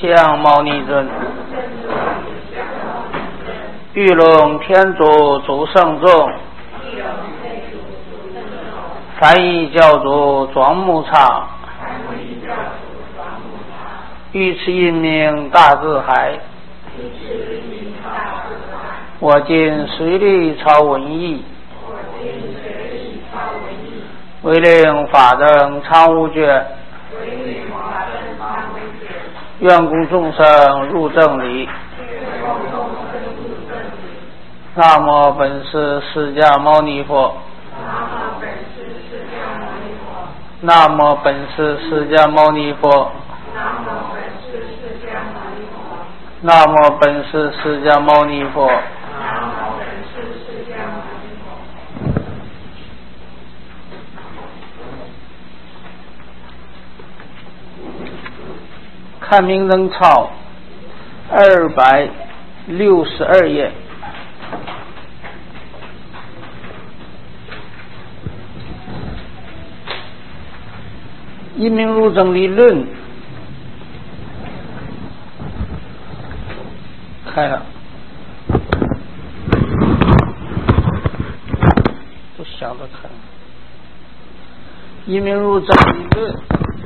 向牟尼尊，玉龙天竺诸圣众，梵译教主庄木场，玉持一名大智海，我今随力超文艺，为令法灯常无觉，愿供众生入正理。南无本师释迦牟尼佛。南无本师释迦牟尼佛。南无本师释迦牟尼佛。看明灯抄262页。因明入正理论开了，都想着看。因明入正理论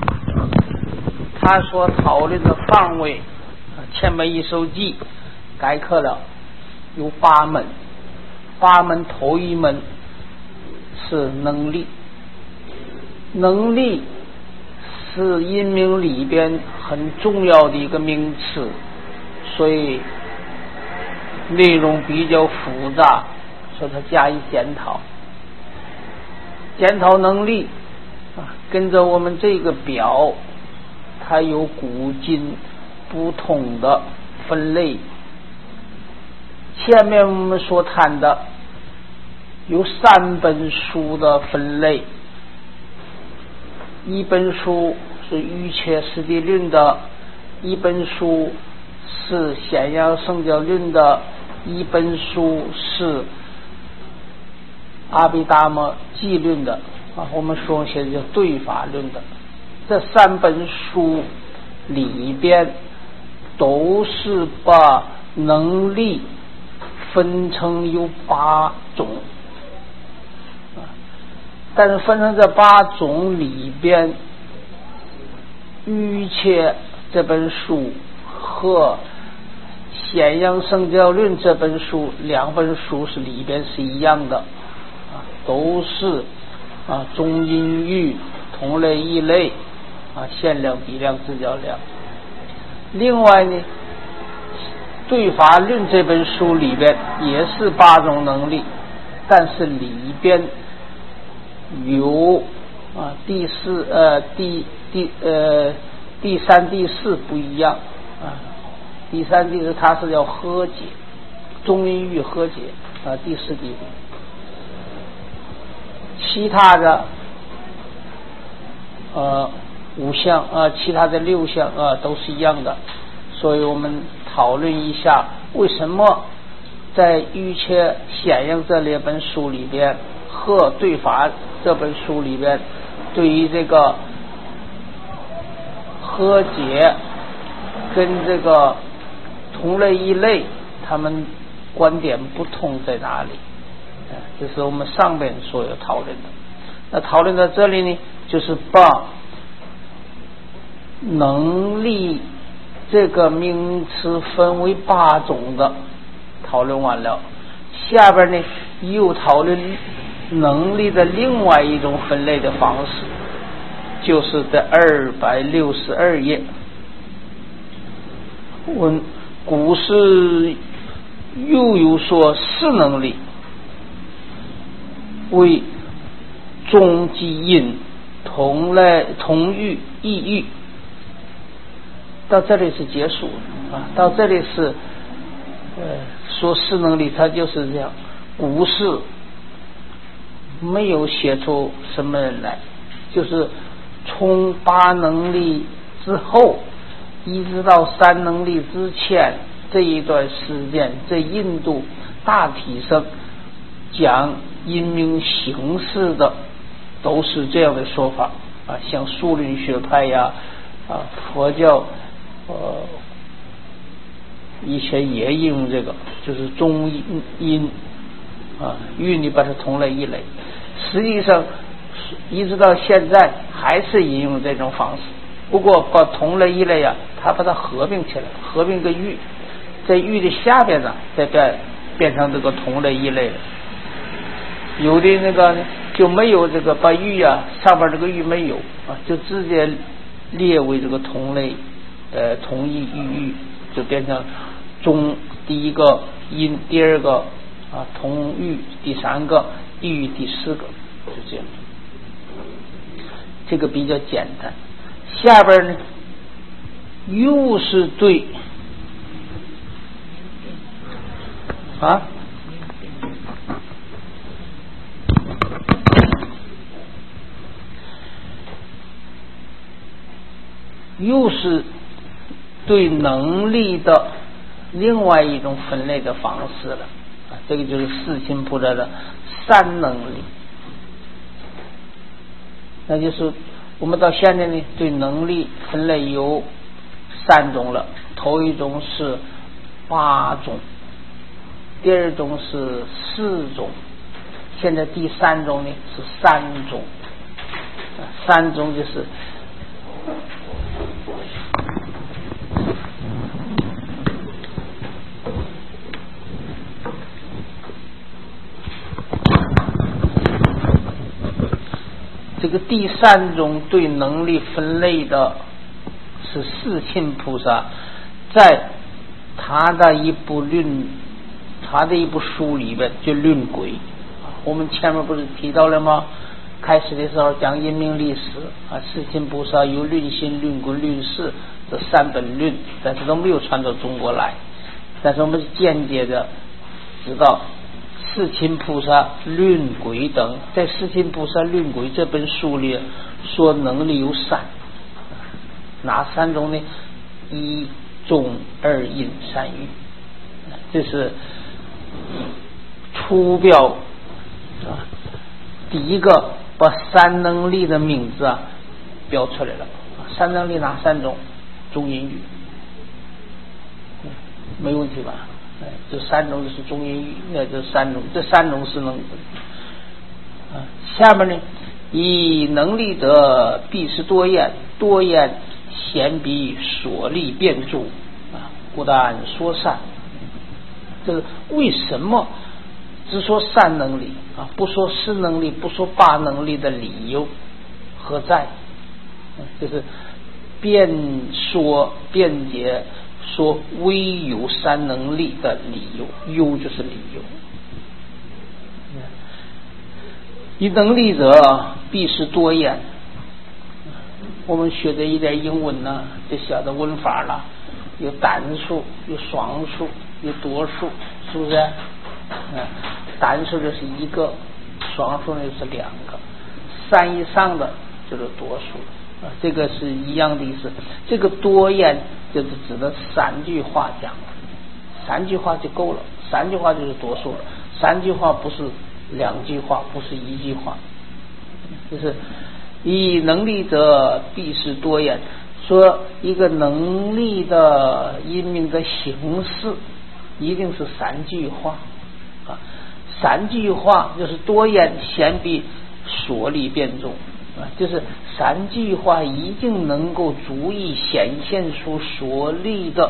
他所讨论的范围，前面一首记概括了有8门，8门头一门是能力，能力是因明里边很重要的一个名词，所以内容比较复杂，所以它加以检讨。检讨能力跟着我们这个表，它有古今不同的分类。前面我们所谈的有3本书的分类，一本书是瑜伽师地论的，一本书是显阳圣教论的，一本书是阿毗达摩记论的我们说现在叫对法论的。这3本书里边都是把能力分成有8种，但是分成这8种里边，瑜伽这本书和显阳圣教论这本书2本书是里边是一样的都是中阴郁同类异类限量比量自较量。另外呢，对法论这本书里边也是8种能力，但是里边有第3、第4不一样第3、第4它是要和解，中阴郁和解第4、第5。其他的5项其他的6项都是一样的。所以我们讨论一下为什么在瑜伽显阳这2本书里边和对法这本书里边对于这个和解跟这个同类异类他们观点不同在哪里，这是我们上边所有讨论的。那讨论到这里呢，就是把能力这个名词分为8种的讨论完了，下边呢又讨论能力的另外一种分类的方式，就是在262页。古时又有说识能力为中即因同欲异欲，到这里是结束到这里是说识能力，它就是这样。古时没有写出什么人来，就是从8能力之后一直到3能力之前这一段时间，在印度大体上讲因明形式的都是这样的说法像数论学派呀佛教以前也引用这个，就是中音玉你把它同类异类，实际上一直到现在还是引用这种方式，不过把同类异类它把它合并起来，合并个玉，在玉的下边呢再变成这个同类异类了。有的那个就没有这个把玉上边这个玉没有就直接列为这个同类同义玉，就变成中第一个音，第二个同玉，第三个异玉，第四个，就这样。这个比较简单。下边呢又是对又是对能力的另外一种分类的方式了这个就是世亲菩萨的三能力。那就是我们到现在呢对能力分类有3种了，头一种是8种，第二种是4种，现在第3种呢是3种。3种就是这个第3种对能力分类的是世亲菩萨在他的一部书里边就论轨。我们前面不是提到了吗？开始的时候讲因明历史世亲菩萨有论心、论轨、论事这3本论，但是都没有传到中国来。但是我们间接的知道世亲菩萨论轨等，在世亲菩萨论轨这本书里说能力有3，哪3种呢？1中2阴3欲，这是初标第一个把3能力的名字标出来了。3能力哪3种？中阴欲，没问题吧？这3种就是中阴欲，这3种是能下面呢，以能力者必是多言，多言贤比所立辩著故但说善。这个为什么只说3能力不说4能力，不说8能力的理由何在？就是辩解说唯有3能力的理由，有就是理由。以能力者必是多言，我们学的一点英文呢就晓得文法了，有单数，有双数，有多数，是不是单数就是1个，双数呢就是2个，3以上的就是多数这个是一样的意思。这个多言就是指的3句话讲，3句话就够了，3句话就是多数了，3句话不是2句话，不是1句话，就是以能力者必是多言，说一个能力的因明的形式一定是3句话3句话就是多言贤比所立辩著就是3句话一定能够足以显现出所立的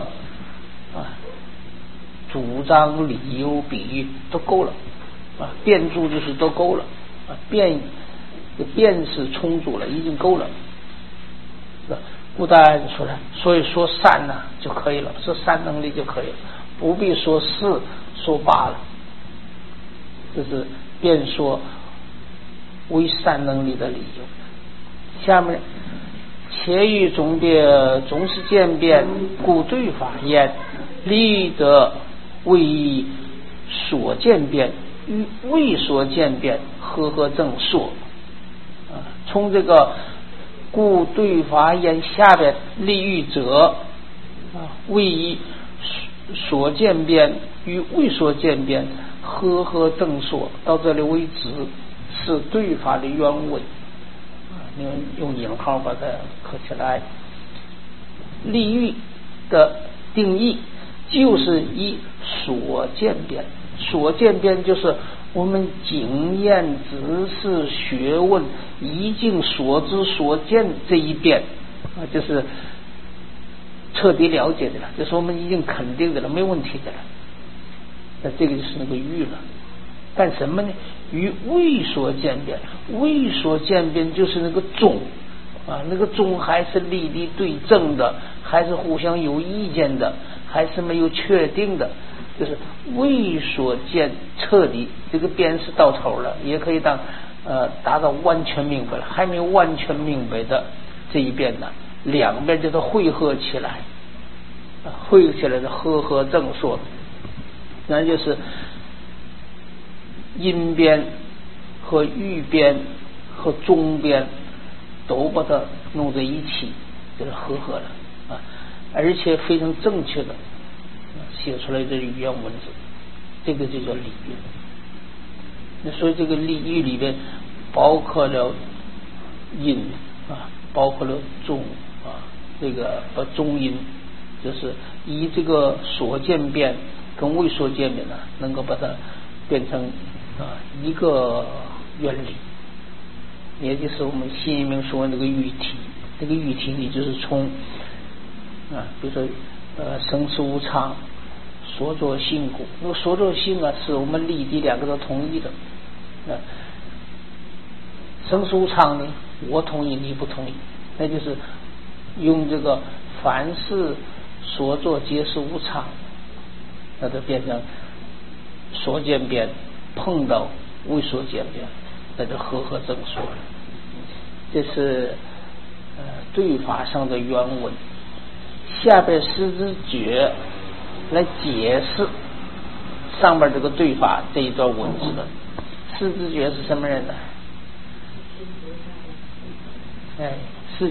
主张、理由、比喻都够了辩著就是都够了辩是充足了，已经够了。不但说了，所以说3呢就可以了，说3能力就可以了，不必说4说8了。这是辩说为3能力的理由。下面且与总是渐变，故对法言，立者为所渐变，与未所渐变，和正说从这个故对法言下边立喻者为所渐变与未所渐变，和正说到这里为止是对法的原文你们用引号把它刻起来。立喻的定义就是以所见变。所见变就是我们经验、知识、学问、已经所知所见这一变就是彻底了解的了，就是我们已经肯定的了，没问题的了。那这个就是那个欲了。干什么呢？与未所见变。未所见变就是那个中那个中还是立地对正的，还是互相有意见的，还是没有确定的，就是未所见彻底，这个边是到头了，也可以当达到完全明白了。还没有完全明白的这一边呢，两边就是汇合起来，汇合起来的合正说，那就是阴边和欲边和中边都把它弄在一起，就是合了而且非常正确的写出来的语言文字，这个就叫礼乐。那所以这个礼乐里边包括了音包括了中这个中音，就是以这个所见变跟未所见变呢，能够把它变成一个原理，也就是我们新一明说的那个喻体。这个喻体里就是从比如说生死无常、所作性故。那个所作性是我们立地两个都同意的生死无常呢，我同意你不同意，那就是用这个凡事所作皆是无常，那就变成所见变碰到未所见变，那就合正说了。这是对法上的原文。下边师之觉来解释上边这个对法这一段文字的。师之觉是什么人呢？世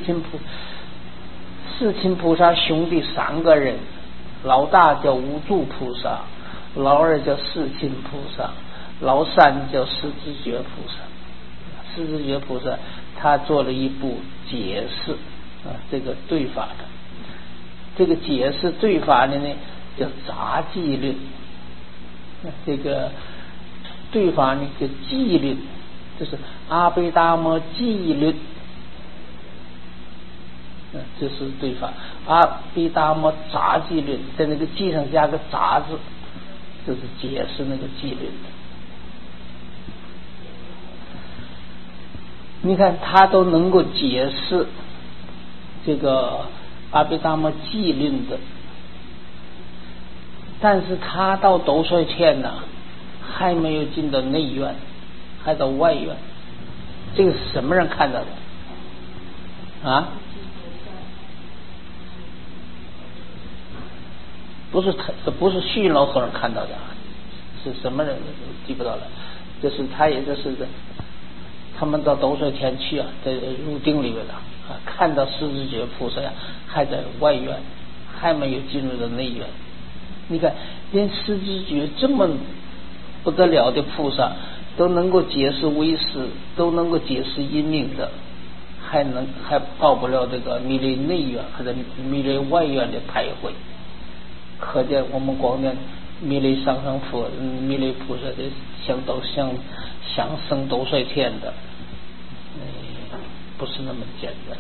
亲菩萨兄弟三个人，老大叫无住菩萨，老二叫世亲菩萨，老三叫师之觉菩萨。师之觉菩萨他做了一部解释这个对法的。这个解释对法的呢叫杂记论。这个对法呢叫记论，就是阿毗达摩记论，这是对法。阿毗达摩杂记论，在那个记上加个杂字，就是解释那个记论的。你看他都能够解释这个阿毗达摩记论的，但是他到斗率天呢还没有进到内院，还到外院。这个是什么人看到的不是虚云老和尚看到的是什么人记不到了。就是他也就是他们到斗率天去在入定里面看到师之觉菩萨还在外院，还没有进入到内院。你看连师之觉这么不得了的菩萨都能够解释唯识，都能够解释因命的，还到不了这个弥勒内院还在弥勒外院的徘徊。可见我们光念弥勒上上佛弥勒菩萨的想升斗率天的不是那么简单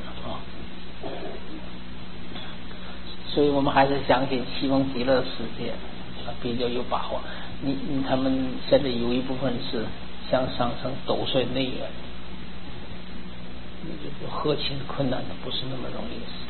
所以我们还是相信西方极乐世界比较有把握。他们现在有一部分是想上升斗率内院，合情困难的，不是那么容易的事。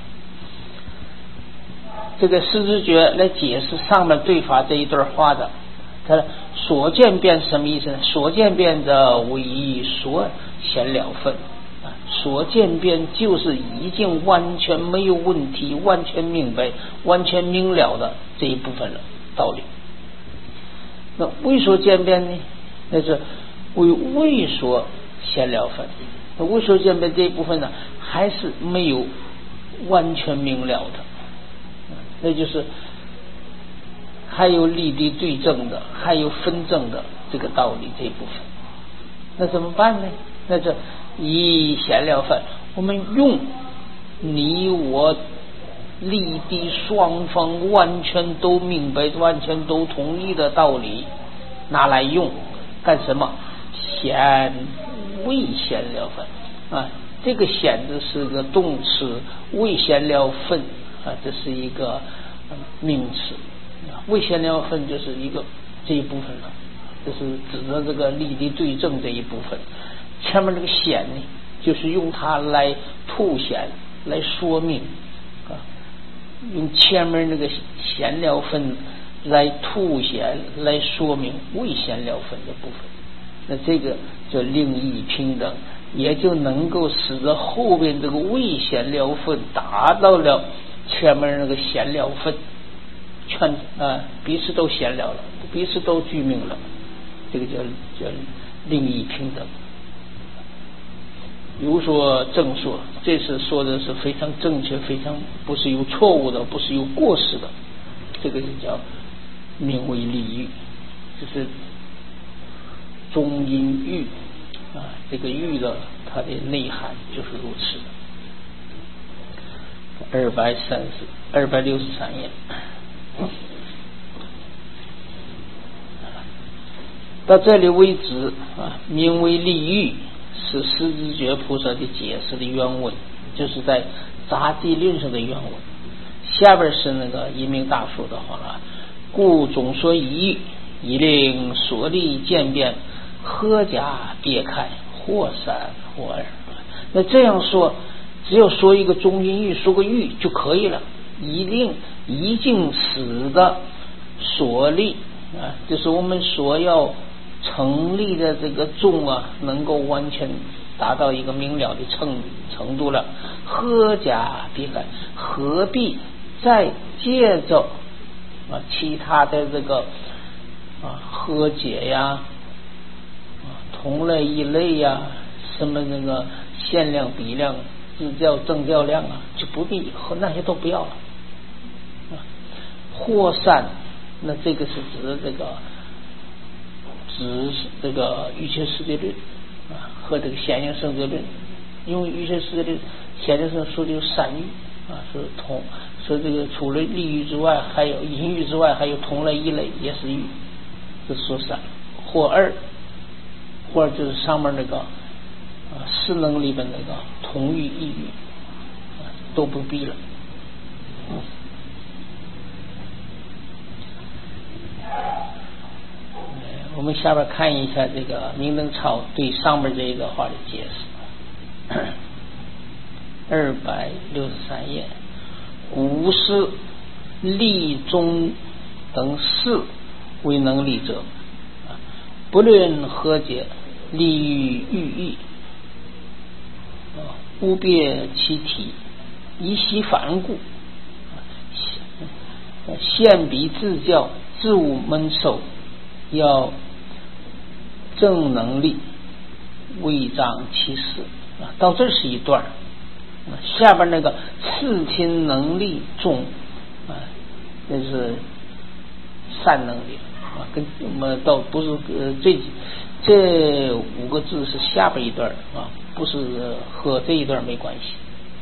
这个师之觉来解释上面对法这一段话的，他所见变什么意思呢？所见变的为所显了分所见变就是已经完全没有问题，完全明白，完全明了的这一部分了道理。那未所见变呢，那是为未所显了分。那未所见变这一部分呢还是没有完全明了的，那就是还有立地对正的，还有分正的这个道理这一部分。那怎么办呢？那这以显了分，我们用你我立地双方完全都明白、完全都同意的道理，拿来用干什么？显未显了分啊，这个显字是个动词，未显了分啊，这是一个名词。未显了分就是一个这一部分了，就是指的这个立地对正这一部分。前面这个显呢，就是用它来凸显、来说明啊，用前面那个显了分来凸显、来说明未显了分的部分。那这个叫令义平等，也就能够使得后边这个未显了分达到了前面那个显了分，彼此都显了，彼此都具名了，这个叫令义平等。比如说正说，这次说的是非常正确，非常不是有错误的，不是有过失的，这个就叫名为立喻，就是中音喻啊，这个喻的它的内涵就是如此的。263页，到这里为止啊，名为立喻是释知觉菩萨的解释的原文，就是在杂记论上的原文。下边是那个一名大说的话了，故总说一喻，以令所立渐变，合假别开，或三或二。那这样说，只要说一个中音喻，说个喻就可以了。以令已经使的所立啊，就是我们所要成立的这个宗啊，能够完全达到一个明了的程度了。合假别开，何必再借着其他的这个和解呀、同类异类呀、什么那个限量比量、自教正教量啊，就不必和那些都不要了。或散，那这个是指这个瑜伽世界论啊，和这个显应圣哲论。因为瑜伽世界论显应圣说的有三喻啊，说这个除了立喻之外，还有隐喻之外，还有同类异类也是喻，这说三。或二，或者就是上面那个四能里边那个同喻异喻都不必了。我们下边看一下这个明灯超对上面这一个话的解释。263页，古是立宗等事为能立者，不论和解，立于寓意，无别其体，以息反故，现彼自教，自无门授，要正能力，为彰其事。到这是一段，下边那个刺亲能力中那是善能力跟我们倒不是这5个字是下边一段不是和这一段没关系。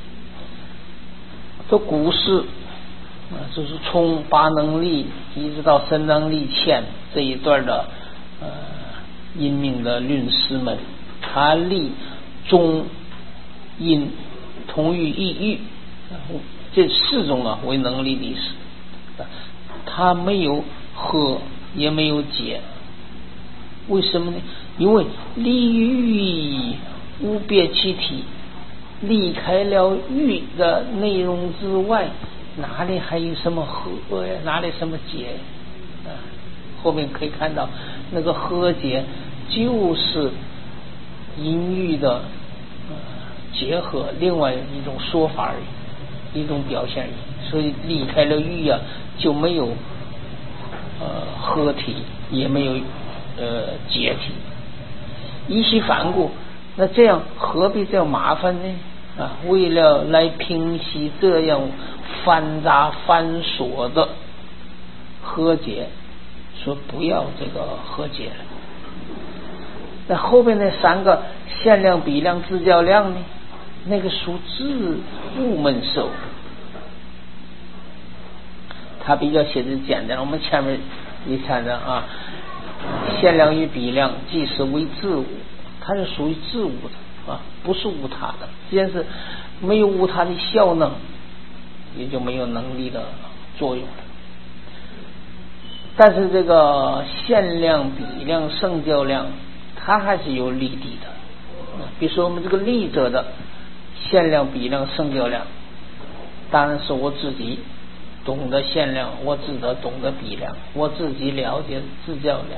这古诗就是从八能力一直到身能力欠这一段的因命的论师们，他立中因同于异喻这4种为能力历史，他没有和也没有解。为什么呢？因为立喻无别其体，离开了喻的内容之外，哪里还有什么和呀？哪里什么解后面可以看到那个和解就是音喻的结合，另外一种说法而已，一种表现而已。所以离开了喻就没有合体，也没有解体，一息反故。那这样何必这样麻烦呢？为了来平息这样繁杂繁琐的和解，说不要这个和解了。那后边那3个限量比量自教量呢，那个属自无门授， 它比较写的简单。我们前面一看的啊，限量与比量即是为自物，它是属于自物的啊，不是无他的。既然是没有无他的效能，也就没有能力的作用了。但是这个限量、比量、胜较量，它还是有利弊的。比如说我们这个利者的限量、比量、胜较量，当然是我自己懂得限量，我自己懂得比量，我自己了解自较量。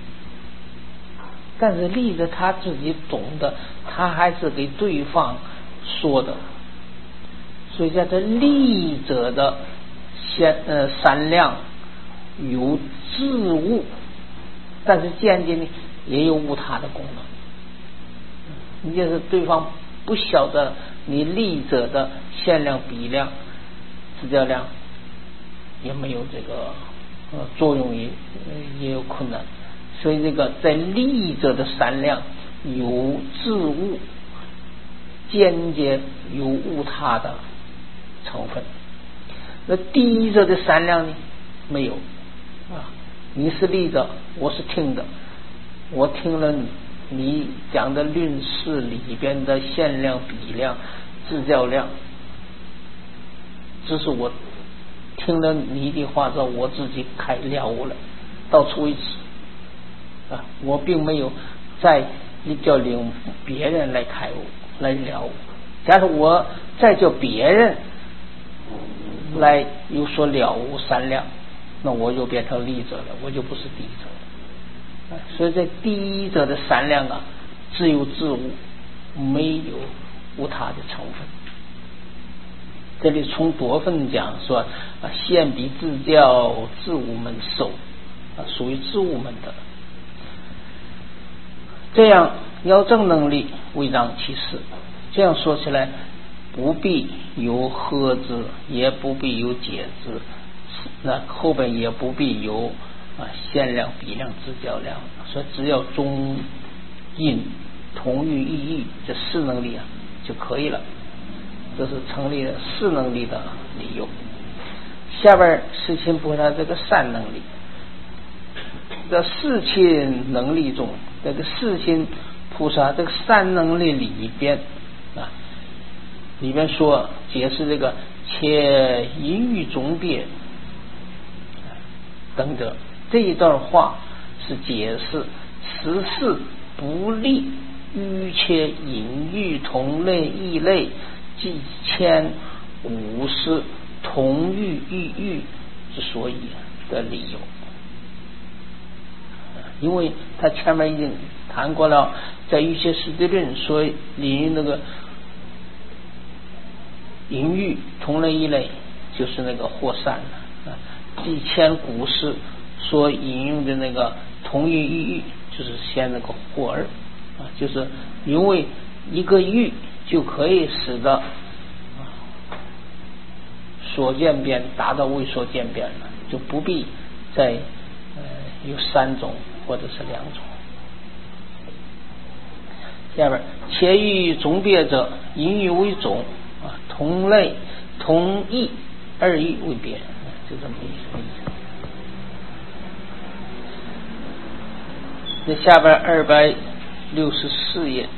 但是利者他自己懂得，他还是给对方说的。所以在这利者的三量有自物，但是间接呢也有无他的功能。你就是对方不晓得你利者的限量、比量、自较量也没有这个作用，也有困难。所以这个在利者的三量有自物，间接有无他的成分。那低者的三量呢没有啊，你是利者，我是听的，我听了你讲的论事里边的限量、比量、自较量，这是我听了你的话之后，我自己开了悟了，到此为止啊，我并没有再叫领别人来开悟来了悟。假如我再叫别人来有所了悟三量，那我就变成利者了，我就不是低者了。所以在低者的三量啊，只有自物，没有无他的成分。这里从多分讲说限比自较自物门受属于自物门的。这样要正能力为让其事。这样说起来，不必有合之，也不必有解之，那后边也不必有限量、比量、自较量，说只要中印同欲异义这四能力就可以了。这是成立了四能力的理由。下边世亲菩萨这个三能力，这世亲能力中，这个世亲菩萨这个三能力里边里边说解释这个且淫欲中别等等，这一段话是解释十事不利欲且淫欲同类异类即迁五事同欲异欲之所以的理由。因为他前面已经谈过了，在一些实地论说引用那个淫欲同类异类就是那个或善即迁古事所引用的那个同欲异欲就是先那个或二就是因为一个欲就可以使得所见变达到为所见变了，就不必再有三种或者是两种。下边且欲中别者，淫欲为种同类同义二义为别，就这么意思。那下边264页，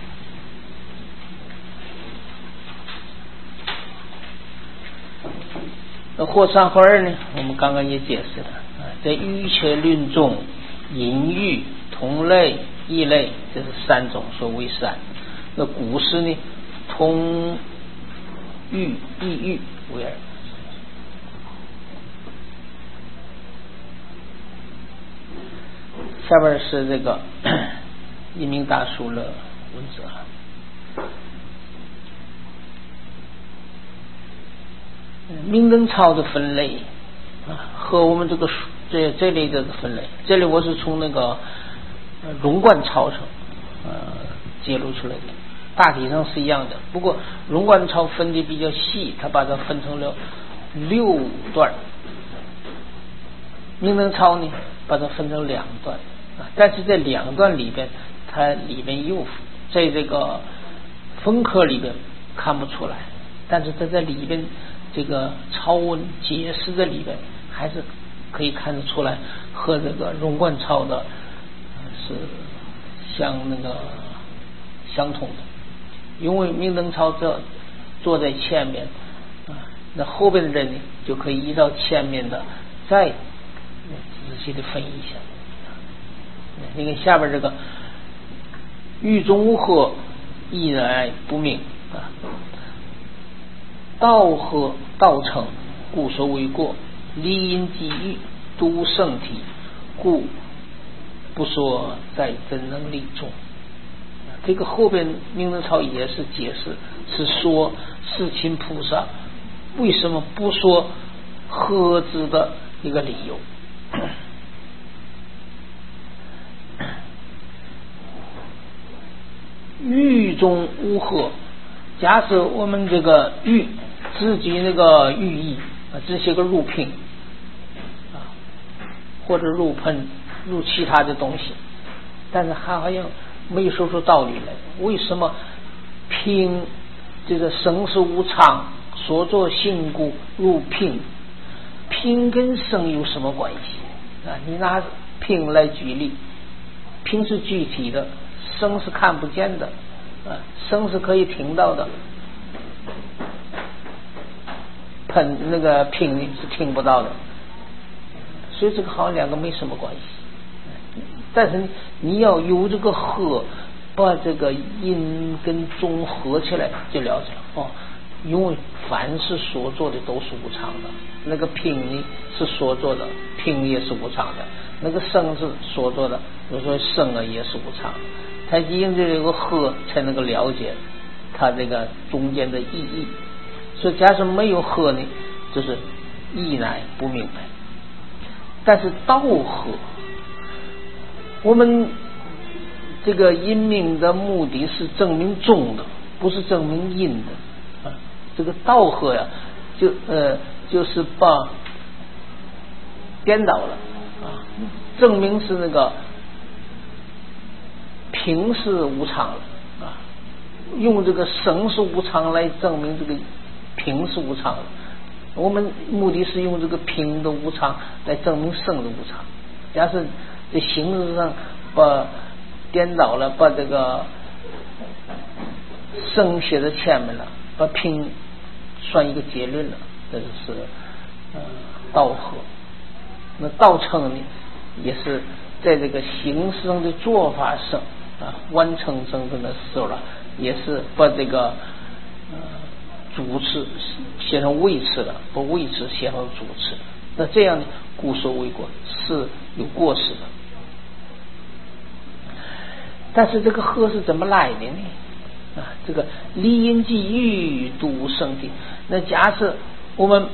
那或三或二呢，我们刚刚也解释了在欲切论中，淫欲同类异类这是三种所谓三。那古诗呢，同欲异欲为二。下边是这个一名大叔的文字。明灯操的分类和我们这个这类的分类，这里我是从那个龙观操上揭露出来的，大体上是一样的。不过龙观操分的比较细，他把它分成了6段，明灯操呢把它分成2段但是在2段里边，它里边又在这个分科里边看不出来，但是它在里边这个草文解释的里边还是可以看得出来和这个荣冠草的是相同的，因为明灯草这坐在前面那后边的人呢就可以依照前面的再仔细的分一下。你看下边这个狱中无鹤，意乃不明道鹤道成，故所为过，离因际遇，独圣体，故不说在真能力中。这个后边明灯草也是解释，是说世亲菩萨为什么不说鹤字的一个理由。狱中无鹤，假设我们这个狱自己那个寓意只写个入瓶或者入盆入其他的东西，但是还好像没有说出道理来。为什么瓶这个生死无常，所作性故入瓶？瓶跟生有什么关系你拿瓶来举例，瓶是具体的，生是看不见的生是可以听到的，喷那个瓶是听不到的，所以这个好像两个没什么关系。但是你要有这个合，把这个因跟中合起来就了解了因为凡是所做的都是无常的，那个瓶呢是所做的，瓶也是无常的，那个生是所做的，比如说生也是无常的，他因这有个合才能够了解他这个中间的意义。所以假设没有合呢，就是意乃不明白。但是道合，我们这个因明的目的是证明中的，不是证明因的这个道合就是把颠倒了证明是那个瓶是无常了用这个生是无常来证明这个瓶是无常了。我们目的是用这个瓶的无常来证明生的无常。假设在形式上把颠倒了，把这个生写在前面了，把瓶算一个结论了，这就是道合。那道成呢，也是在这个形式上的做法上完成整个的时候了，也是把这个主词写成谓词了，把谓词写成主词。那这样呢，故所为过是有过失的。但是这个合是怎么来的呢？这个离因际遇，独圣体。那假设我们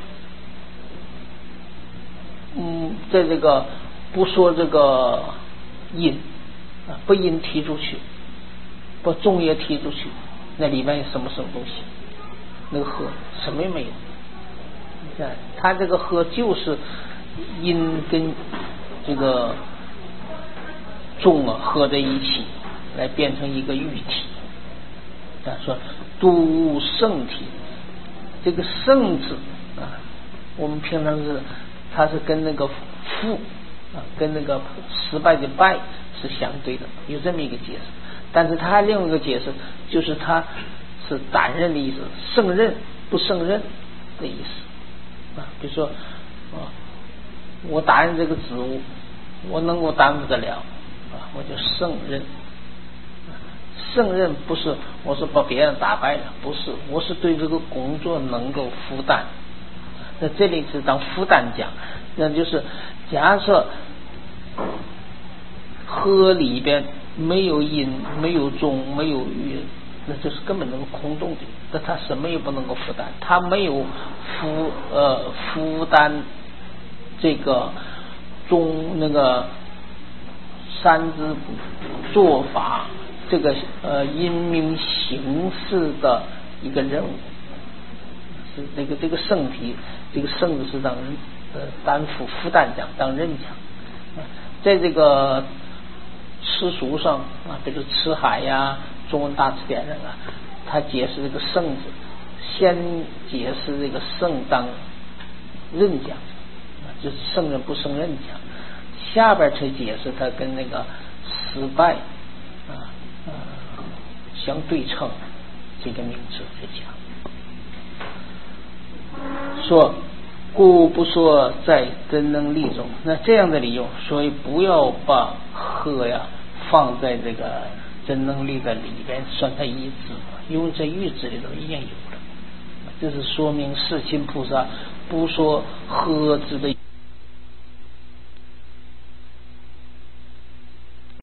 在这个不说这个因把因踢出去，把中也踢出去，那里面有什么东西？那个合什么也没有。你看它这个合就是因跟这个中合在一起来变成一个喻体。说独圣体，这个圣字我们平常它是跟那个负跟那个失败的败是相对的，有这么一个解释。但是它还另外一个解释，就是它是担任的意思，胜任不胜任的意思比如说我担任这个职务，我能够担负得了我就胜任。胜任不是我是把别人打败了，不是，我是对这个工作能够负担。那这里是当负担讲，那就是假设合里边没有因，没有中，没有遇，那就是根本能够空洞的，那他什么也不能够负担，他没有负担这个中那个三支做法这个因明形式的一个任务，是这个圣体，这个圣字是当担负负担讲，当任讲。在这个词书上比如辞海呀、中文大词典上它解释这个圣字先解释这个圣当任讲，就是圣人不胜任讲，下边才解释他跟那个失败相对称这个名词才讲。说故不说在真能力中，那这样的理由，所以不要把和呀放在这个真能力的里边算它一字，因为在喻字里头已经有了。这是说明世亲菩萨不说和字的。